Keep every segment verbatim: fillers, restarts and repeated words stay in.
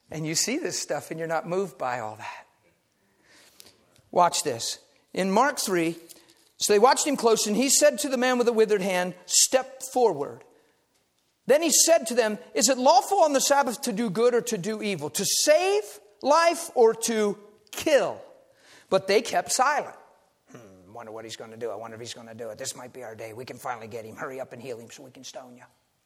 And you see this stuff and you're not moved by all that. Watch this. In Mark three, so they watched him close, and he said to the man with the withered hand, step forward. Then he said to them, is it lawful on the Sabbath to do good or to do evil? To save life or to kill? But they kept silent. Hmm, wonder what he's going to do. I wonder if he's going to do it. This might be our day. We can finally get him. Hurry up and heal him so we can stone you.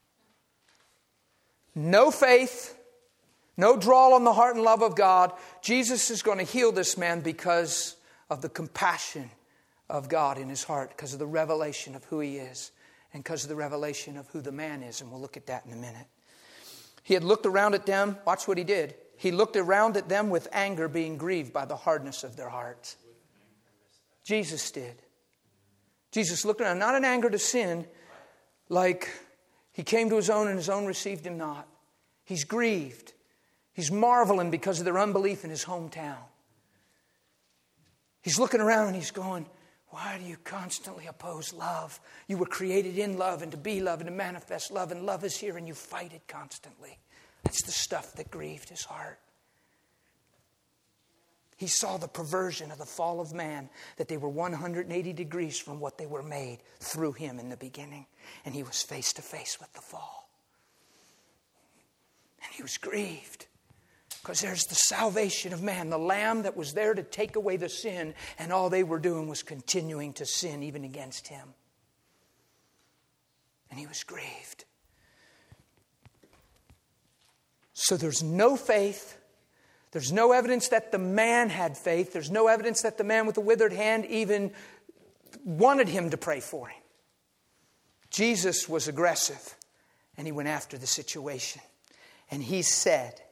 No faith. No drawl on the heart and love of God. Jesus is going to heal this man because of the compassion of God in his heart, because of the revelation of who he is, and because of the revelation of who the man is. And we'll look at that in a minute. He had looked around at them. Watch what he did. He looked around at them with anger, being grieved by the hardness of their hearts. Jesus did. Jesus looked around, not in anger to sin, like he came to his own and his own received him not. He's grieved. He's marveling because of their unbelief in his hometown. He's looking around and he's going, why do you constantly oppose love? You were created in love and to be love and to manifest love, and love is here and you fight it constantly. That's the stuff that grieved his heart. He saw the perversion of the fall of man, that they were one hundred eighty degrees from what they were made through him in the beginning. And he was face to face with the fall. And he was grieved. Because there's the salvation of man, the Lamb that was there to take away the sin, and all they were doing was continuing to sin even against him. And he was grieved. So there's no faith. There's no evidence that the man had faith. There's no evidence that the man with the withered hand even wanted him to pray for him. Jesus was aggressive, and he went after the situation. And he said,